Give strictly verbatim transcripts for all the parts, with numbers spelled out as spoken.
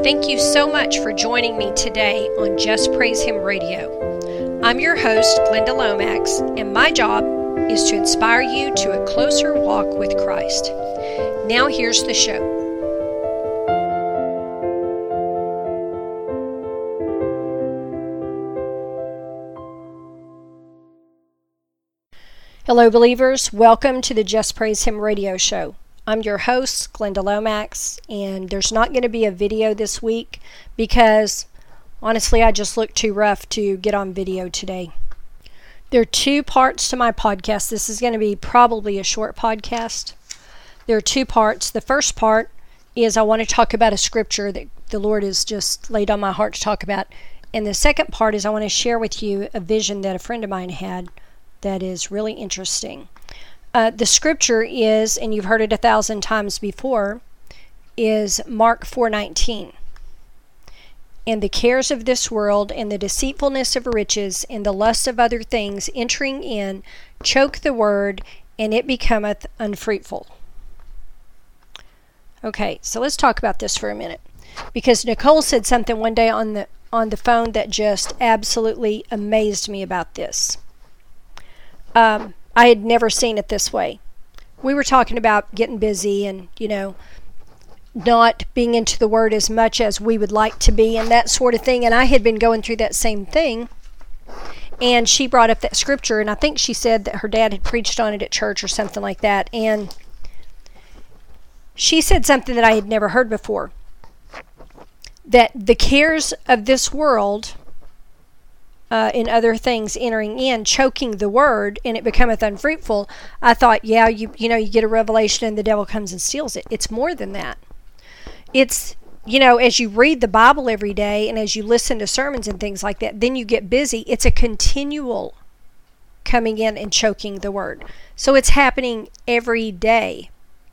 Thank you so much for joining me today on Just Praise Him Radio. I'm your host, Glenda Lomax, and my job is to inspire you to a closer walk with Christ. Now here's the show. Hello, believers. Welcome to the Just Praise Him Radio Show. I'm your host, Glenda Lomax, and there's not going to be a video this week because, honestly, I just look too rough to get on video today. There are two parts to my podcast. This is going to be probably a short podcast. There are two parts. The first part is I want to talk about a scripture that the Lord has just laid on my heart to talk about. And the second part is I want to share with you a vision that a friend of mine had that is really interesting. Uh, the scripture is, and you've heard it a thousand times before, is Mark four nineteen. And the cares of this world and the deceitfulness of riches and the lust of other things entering in choke the word, and it becometh unfruitful. Okay, so let's talk about this for a minute. Because Nicole said something one day on the on the phone that just absolutely amazed me about this. Um, I had never seen it this way. We were talking about getting busy and, you know, not being into the Word as much as we would like to be and that sort of thing. And I had been going through that same thing. And she brought up that scripture, and I think she said that her dad had preached on it at church or something like that. And she said something that I had never heard before. That the cares of this world Uh, in other things entering in, choking the word, and it becometh unfruitful. I thought, yeah, you you know, you get a revelation and the devil comes and steals it. It's more than that. It's, you know, as you read the Bible every day and as you listen to sermons and things like that, then you get busy. It's a continual coming in and choking the word. So it's happening every day.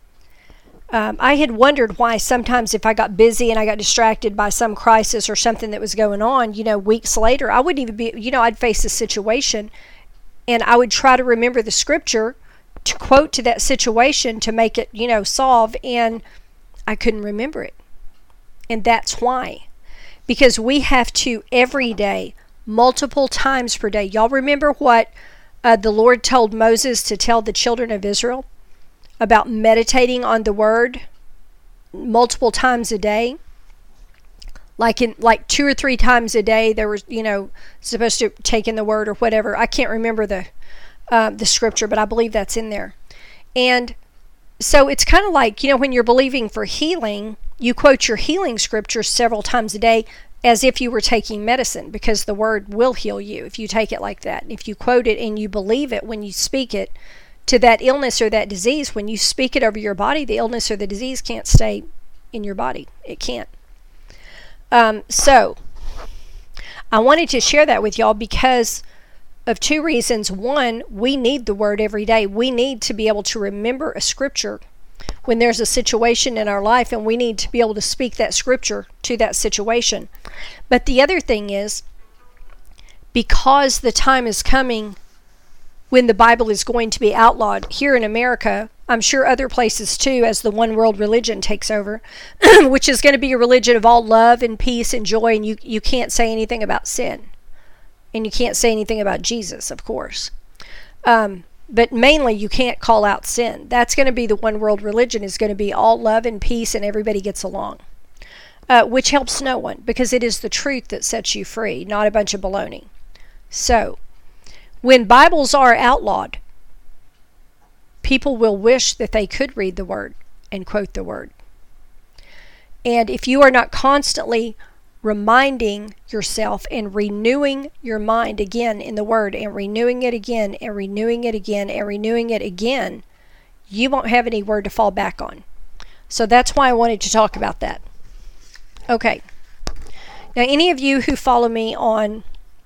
Um, I had wondered why sometimes if I got busy and I got distracted by some crisis or something that was going on, you know, weeks later, I wouldn't even be, you know, I'd face a situation and I would try to remember the scripture to quote to that situation to make it, you know, solve, and I couldn't remember it. And that's why. Because we have to every day, multiple times per day. Y'all remember what uh, the Lord told Moses to tell the children of Israel? About meditating on the word multiple times a day, like in like two or three times a day. There was, you know, supposed to take in the word or whatever. I can't remember the uh, the scripture, but I believe that's in there. And so it's kind of like, you know, when you're believing for healing, you quote your healing scripture several times a day as if you were taking medicine, because the word will heal you if you take it like that. If you quote it and you believe it when you speak it to that illness or that disease, when you speak it over your body, the illness or the disease can't stay in your body. It can't. Um, so, I wanted to share that with y'all because of two reasons. One, we need the word every day. We need to be able to remember a scripture when there's a situation in our life, and we need to be able to speak that scripture to that situation. But the other thing is, because the time is coming when the Bible is going to be outlawed here in America, I'm sure other places too, as the one world religion takes over, which is going to be a religion of all love and peace and joy, and you, you can't say anything about sin. And you can't say anything about Jesus, of course. Um, but mainly you can't call out sin. That's going to be the one world religion, is going to be all love and peace and everybody gets along. Uh, which helps no one, because it is the truth that sets you free, not a bunch of baloney. So, when Bibles are outlawed, people will wish that they could read the word and quote the word. And if you are not constantly reminding yourself and renewing your mind again in the word and renewing it again and renewing it again and renewing it again, you won't have any word to fall back on. So that's why I wanted to talk about that. Okay. Now, any of you who follow me on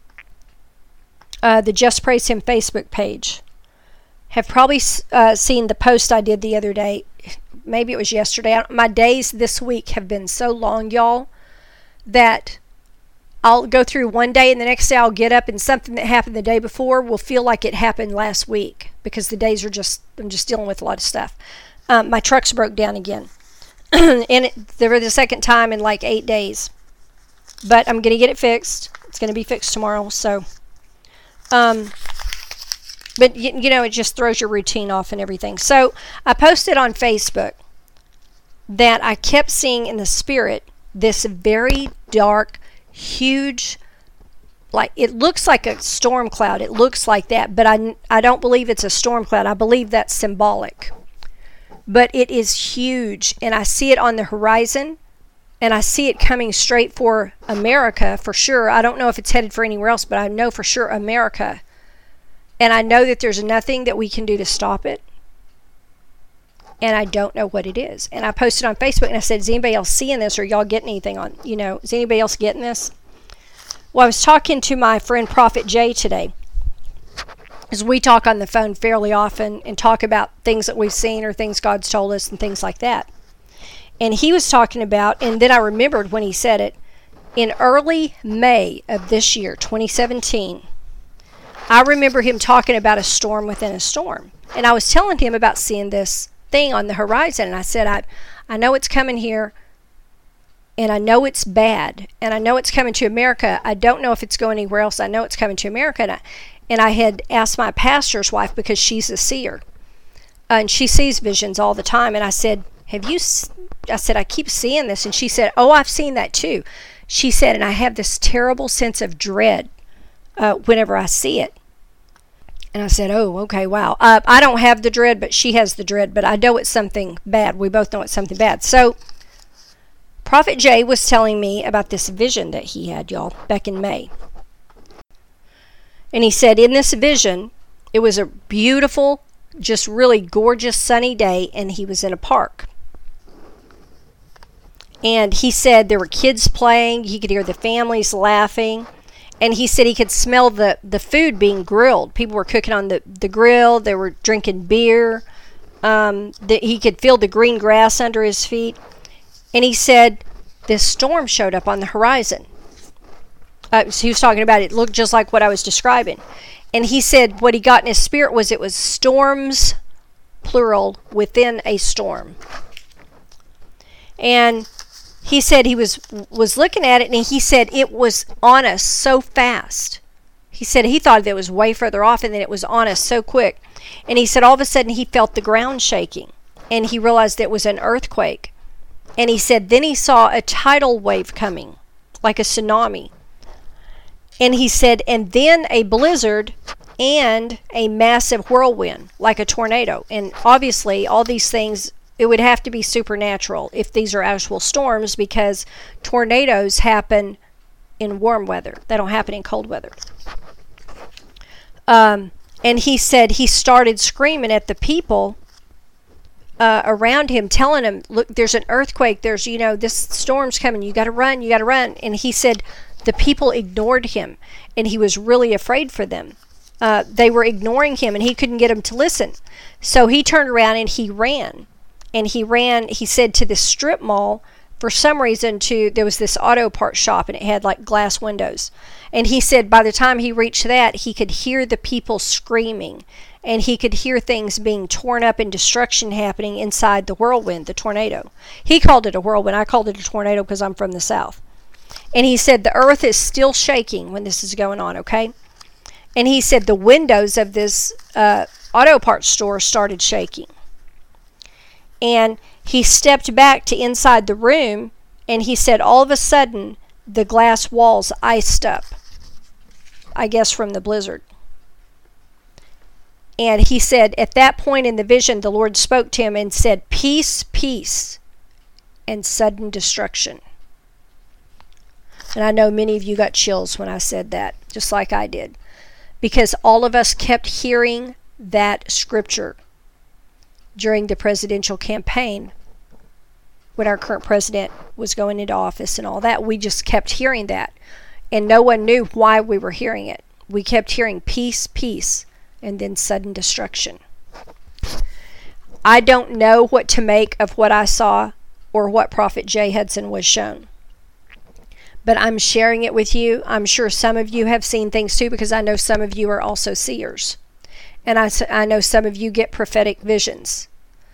Uh, the Just Praise Him Facebook page have probably uh, seen the post I did the other day. Maybe it was yesterday. I, my days this week have been so long, y'all, that I'll go through one day and the next day I'll get up and something that happened the day before will feel like it happened last week, because the days are just, I'm just dealing with a lot of stuff. Um, my truck's broke down again. and it, for the second time in like eight days. But I'm going to get it fixed. It's going to be fixed tomorrow. So, um, but you, you know, it just throws your routine off and everything. So I posted on Facebook that I kept seeing in the spirit this very dark, huge, like it looks like a storm cloud. It looks like that, but I, I don't believe it's a storm cloud. I believe that's symbolic. But it is huge, and I see it on the horizon, and I see it coming straight for America for sure. I don't know if it's headed for anywhere else, but I know for sure America. And I know that there's nothing that we can do to stop it. And I don't know what it is. And I posted on Facebook and I said, is anybody else seeing this, or y'all getting anything on, you know, is anybody else getting this? Well, I was talking to my friend Prophet Jay today, because we talk on the phone fairly often and talk about things that we've seen or things God's told us and things like that. And he was talking about, and then I remembered when he said it, in early May of this year, twenty seventeen, I remember him talking about a storm within a storm. And I was telling him about seeing this thing on the horizon. And I said, I, I know it's coming here, and I know it's bad, and I know it's coming to America. I don't know if it's going anywhere else. I know it's coming to America. And I, and I had asked my pastor's wife, because she's a seer, uh, and she sees visions all the time. And I said, have you, s-? I said, I keep seeing this. And she said, oh, I've seen that too. She said, and I have this terrible sense of dread uh, whenever I see it. And I said, oh, okay, wow. Uh, I don't have the dread, but she has the dread. But I know it's something bad. We both know it's something bad. So Prophet Jay was telling me about this vision that he had, y'all, back in May. And he said in this vision, it was a beautiful, just really gorgeous sunny day, and he was in a park. And he said there were kids playing. He could hear the families laughing. And he said he could smell the, the food being grilled. People were cooking on the, the grill. They were drinking beer. Um, the, he could feel the green grass under his feet. And he said this storm showed up on the horizon. Uh, so he was talking about it. It looked just like what I was describing. And he said what he got in his spirit was it was storms, plural, within a storm. And he said he was was looking at it, and he said it was on us so fast. He said he thought that it was way further off, and then it was on us so quick. And he said all of a sudden he felt the ground shaking, and he realized it was an earthquake. And he said then he saw a tidal wave coming, like a tsunami. And he said, and then a blizzard and a massive whirlwind, like a tornado. And obviously all these things, it would have to be supernatural if these are actual storms, because tornadoes happen in warm weather. They don't happen in cold weather. Um, and he said he started screaming at the people uh, around him, telling them, look, there's an earthquake. There's, you know, this storm's coming. You got to run. You got to run. And he said the people ignored him, and he was really afraid for them. Uh, they were ignoring him, and he couldn't get them to listen. So he turned around and he ran. And he ran, he said, to this strip mall, for some reason, to, there was this auto parts shop, and it had like glass windows. And he said by the time he reached that, he could hear the people screaming, and he could hear things being torn up and destruction happening inside the whirlwind, the tornado. He called it a whirlwind. I called it a tornado because I'm from the South. And he said the earth is still shaking when this is going on, okay? And he said the windows of this uh, auto parts store started shaking. And he stepped back to inside the room, and he said all of a sudden the glass walls iced up, I guess from the blizzard. And he said at that point in the vision, the Lord spoke to him and said, peace, peace, and sudden destruction. And I know many of you got chills when I said that, just like I did, because all of us kept hearing that scripture during the presidential campaign when our current president was going into office and all that. We just kept hearing that, and no one knew why we were hearing it. We kept hearing peace, peace, and then sudden destruction. I don't know what to make of what I saw or what Prophet Jay Hudson was shown, but I'm sharing it with you. I'm sure some of you have seen things too, because I know some of you are also seers. And I, I know some of you get prophetic visions.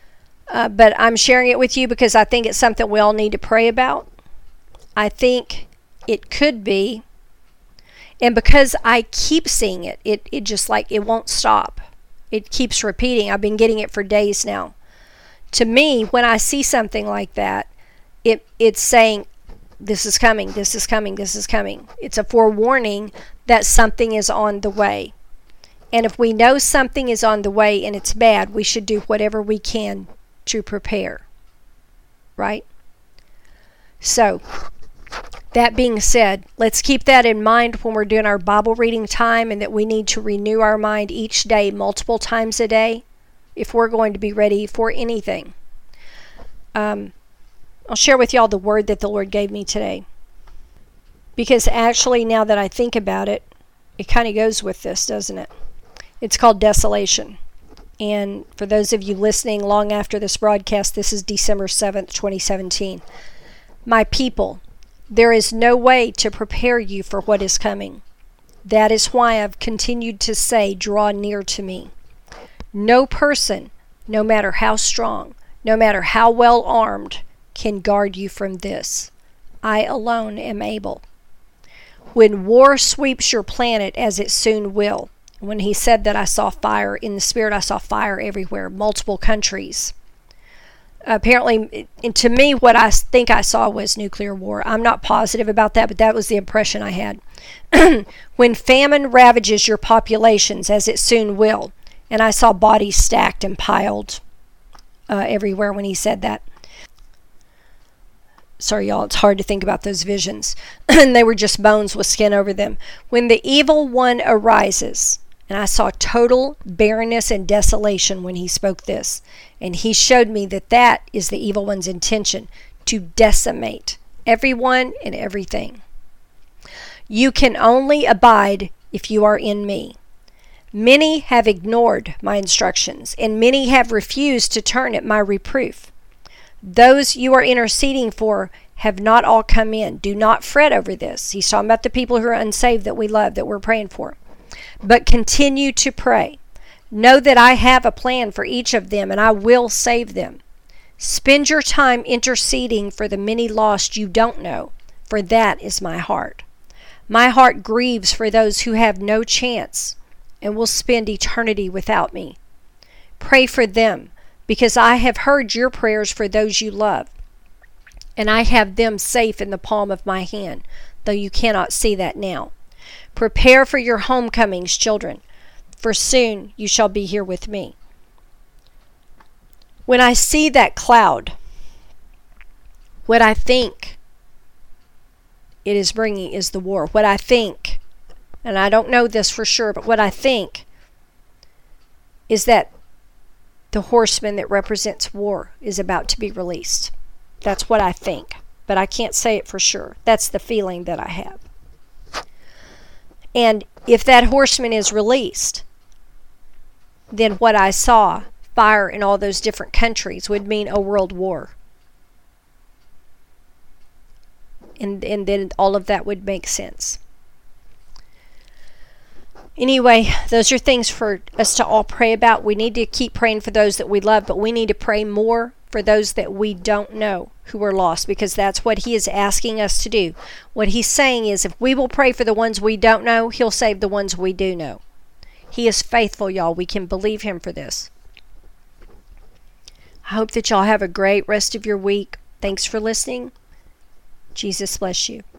Uh, but I'm sharing it with you because I think it's something we all need to pray about. I think it could be, and because I keep seeing it, it, it just like, it won't stop. It keeps repeating. I've been getting it for days now. To me, when I see something like that, it it's saying, this is coming, this is coming, this is coming. It's a forewarning that something is on the way. And if we know something is on the way and it's bad, we should do whatever we can to prepare. Right? So, that being said, let's keep that in mind when we're doing our Bible reading time, and that we need to renew our mind each day, multiple times a day, if we're going to be ready for anything. Um, I'll share with y'all the word that the Lord gave me today. Because actually, now that I think about it, it kind of goes with this, doesn't it? It's called desolation. And for those of you listening long after this broadcast, this is December seventh, twenty seventeen. My people, there is no way to prepare you for what is coming. That is why I've continued to say, draw near to me. No person, no matter how strong, no matter how well armed, can guard you from this. I alone am able. When war sweeps your planet, as it soon will, when he said that I saw fire, in the spirit I saw fire everywhere, multiple countries. Apparently, and to me, what I think I saw was nuclear war. I'm not positive about that, but that was the impression I had. When famine ravages your populations, as it soon will, and I saw bodies stacked and piled uh, everywhere when he said that. Sorry, y'all, it's hard to think about those visions. And they were just bones with skin over them. When the evil one arises, and I saw total barrenness and desolation when he spoke this. And he showed me that that is the evil one's intention, to decimate everyone and everything. You can only abide if you are in me. Many have ignored my instructions, and many have refused to turn at my reproof. Those you are interceding for have not all come in. Do not fret over this. He's talking about the people who are unsaved that we love, that we're praying for. But continue to pray. Know that I have a plan for each of them, and I will save them. Spend your time interceding for the many lost you don't know, for that is my heart. My heart grieves for those who have no chance and will spend eternity without me. Pray for them, because I have heard your prayers for those you love, and I have them safe in the palm of my hand, though you cannot see that now. Prepare for your homecomings, children, for soon you shall be here with me. When I see that cloud, what I think it is bringing is the war. What I think, and I don't know this for sure, but what I think is that the horseman that represents war is about to be released. That's what I think, but I can't say it for sure. That's the feeling that I have. And if that horseman is released, then what I saw, fire in all those different countries, would mean a world war. And, and then all of that would make sense. Anyway, those are things for us to all pray about. We need to keep praying for those that we love, but we need to pray more for those that we don't know who are lost, because that's what he is asking us to do. What he's saying is, if we will pray for the ones we don't know, he'll save the ones we do know. He is faithful, y'all. We can believe him for this. I hope that y'all have a great rest of your week. Thanks for listening. Jesus bless you.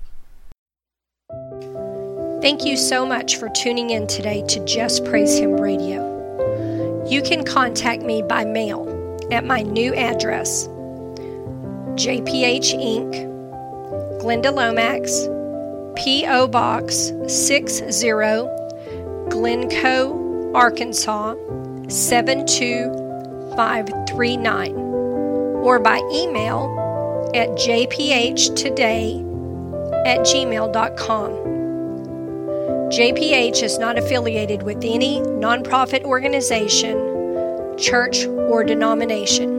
Thank you so much for tuning in today to Just Praise Him Radio. You can contact me by mail at my new address, J P H Incorporated, Glenda Lomax, P O Box sixty, Glencoe, Arkansas seven two five three nine, or by email at jphtoday at gmail dot com. J P H is not affiliated with any nonprofit organization, church, or denomination.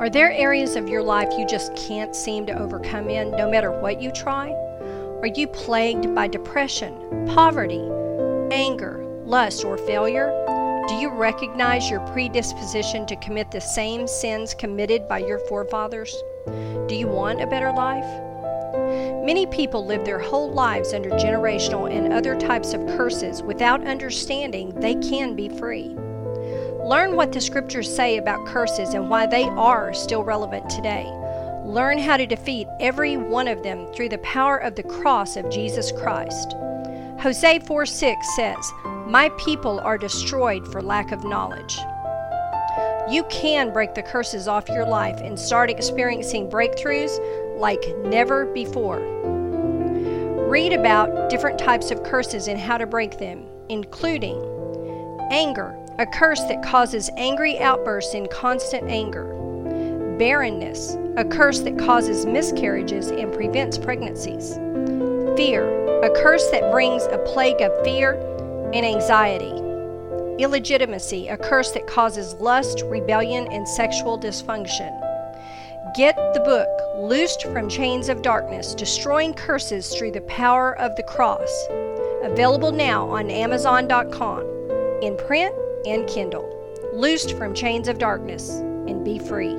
Are there areas of your life you just can't seem to overcome in, no matter what you try? Are you plagued by depression, poverty, anger, lust, or failure? Do you recognize your predisposition to commit the same sins committed by your forefathers? Do you want a better life? Many people live their whole lives under generational and other types of curses without understanding they can be free. Learn what the scriptures say about curses and why they are still relevant today. Learn how to defeat every one of them through the power of the cross of Jesus Christ. Hosea four six says, "My people are destroyed for lack of knowledge." You can break the curses off your life and start experiencing breakthroughs like never before. Read about different types of curses and how to break them, including anger, a curse that causes angry outbursts in constant anger. Barrenness, a curse that causes miscarriages and prevents pregnancies. Fear, a curse that brings a plague of fear and anxiety. Illegitimacy, a curse that causes lust, rebellion, and sexual dysfunction. Get the book, Loosed from Chains of Darkness, Destroying Curses Through the Power of the Cross. Available now on Amazon dot com, in print and Kindle. Loosed from Chains of Darkness, and be free.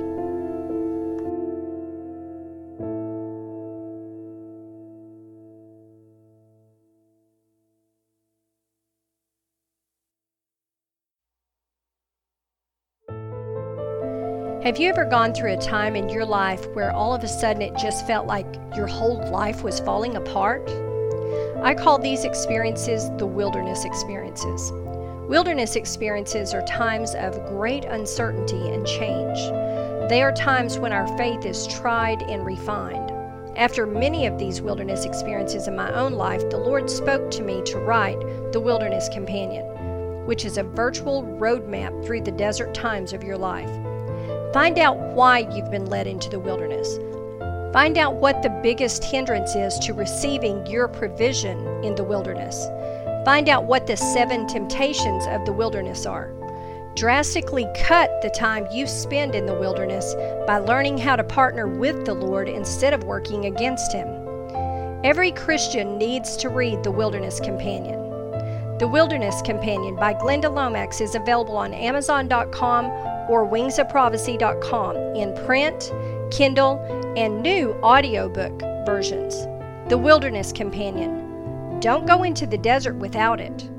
Have you ever gone through a time in your life where all of a sudden it just felt like your whole life was falling apart? I call these experiences the wilderness experiences. Wilderness experiences are times of great uncertainty and change. They are times when our faith is tried and refined. After many of these wilderness experiences in my own life, the Lord spoke to me to write The Wilderness Companion, which is a virtual roadmap through the desert times of your life. Find out why you've been led into the wilderness. Find out what the biggest hindrance is to receiving your provision in the wilderness. Find out what the seven temptations of the wilderness are. Drastically cut the time you spend in the wilderness by learning how to partner with the Lord instead of working against Him. Every Christian needs to read The Wilderness Companion. The Wilderness Companion by Glenda Lomax is available on Amazon dot com or wings of prophecy dot com in print, Kindle, and new audiobook versions. The Wilderness Companion. Don't go into the desert without it.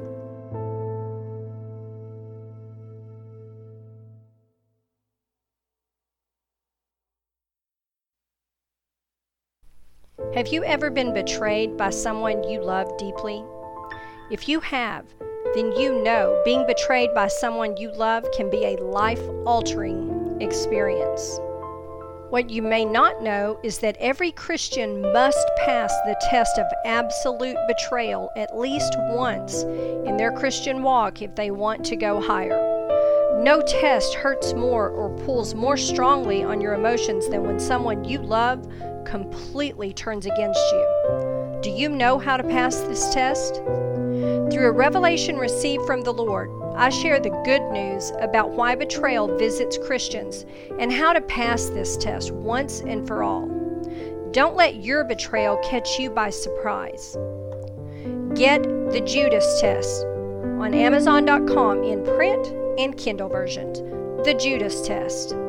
Have you ever been betrayed by someone you love deeply? If you have, then you know being betrayed by someone you love can be a life-altering experience. What you may not know is that every Christian must pass the test of absolute betrayal at least once in their Christian walk if they want to go higher. No test hurts more or pulls more strongly on your emotions than when someone you love completely turns against you. Do you know how to pass this test? Through a revelation received from the Lord, I share the good news about why betrayal visits Christians and how to pass this test once and for all. Don't let your betrayal catch you by surprise. Get the Judas Test on Amazon dot com in print and Kindle versions. The Judas Test.